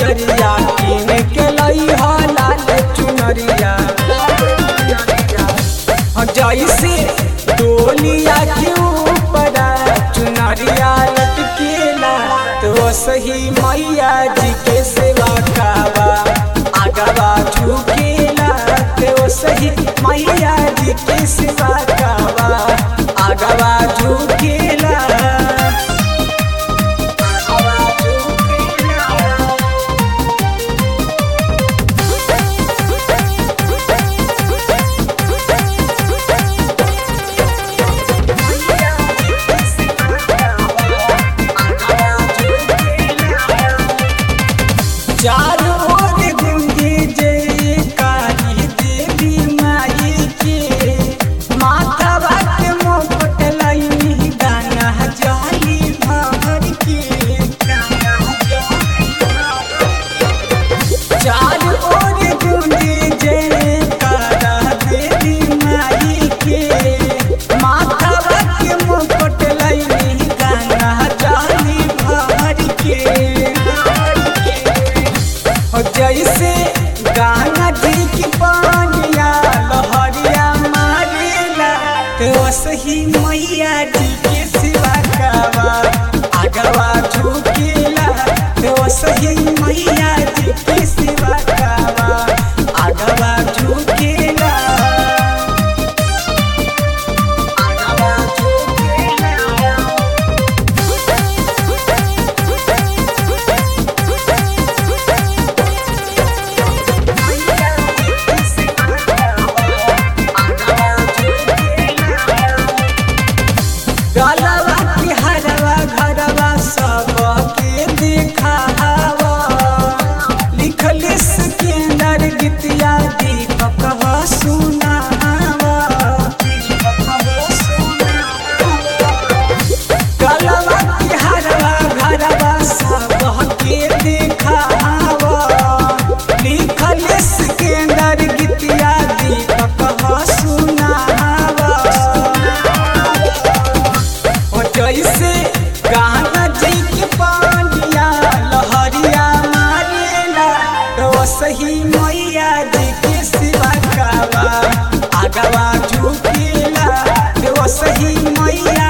बजरिया किन के लई हो लाल चुनरिया जैसे डोलिया के ऊपर चुनरिया लटकेला तो सही मैया जी के सेवा कावा आगवा झुकेला तो सही मैया जी के सेवा कावा आगवा झुकेला। चारों ओर गूंजे जयकारी देवी माई के माथवा के मुकुट लई गाना जाली भर के चारों ओर गूंजे जयकारा देवी माई के माथवा के मुकुट लई गाना जाली भर के जैसे गाना जी की पानिया लहरिया मारेला तो सही मैया जी के सिवा कावा आगवा झुकेला तो सही मैया जी के सिवा कावा आगवा झुकेला आगवा झुकेला। गलवा के हरवा घरवा सबके देखावा लिखल सिकंदर गीतिया दीपक सुनावा गलवा के हरवा घरवा सबके देखावा लिखल सिकंदर गीतिया दीपक सुनावा जैसे गाना जी की पानिया लहरिया मारेला तो सही मैया जी के सिवा कावा आगवा झुकेला तो सही मैया